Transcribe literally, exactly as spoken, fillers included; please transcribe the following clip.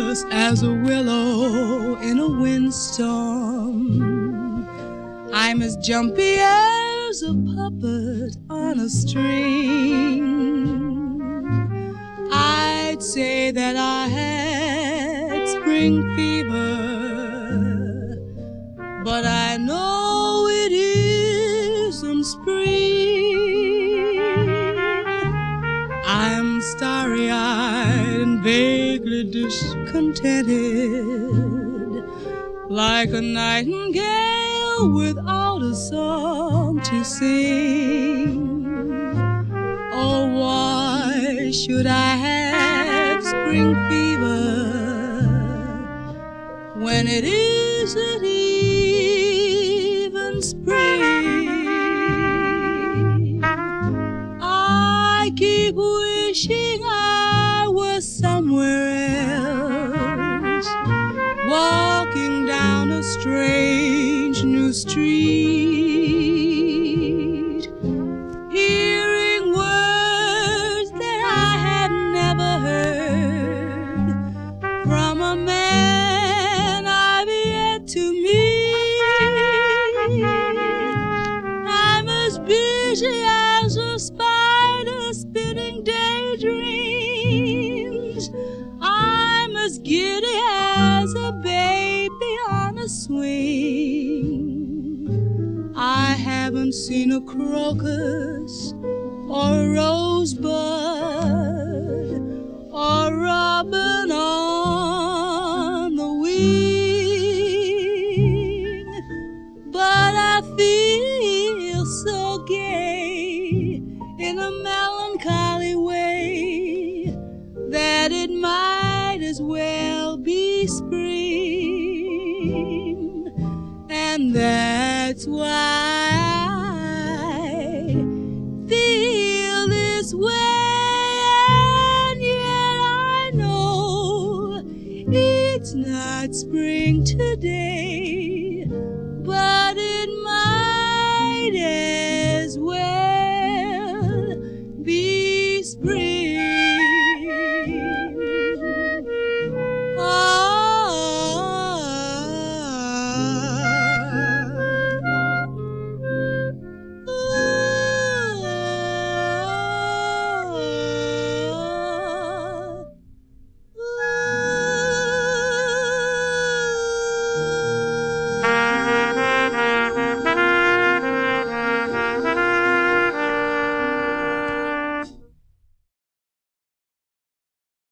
helpless as a willow in a windstorm. I'm as jumpy as a puppet on a string. I'd say that I had spring fever, but I know it isn't spring. I'm starry-eyed and vaguely discontented, like a nightingale without a song to sing. Oh, why should I have spring fever when it isn't even spring? I keep wishing I was somewhere else, walking down a strange new street, hearing words that I had never heard from a man I've yet to meet. I'm as busy as a spider spinning daydreams. I'm as giddy as a baby on a swing. I haven't seen a crocus or a rosebud or a robin on the wing, but I feel so gay in a melancholy way that it might as well be spring. And that's why I feel this way, and yet I know it's not spring today, but it might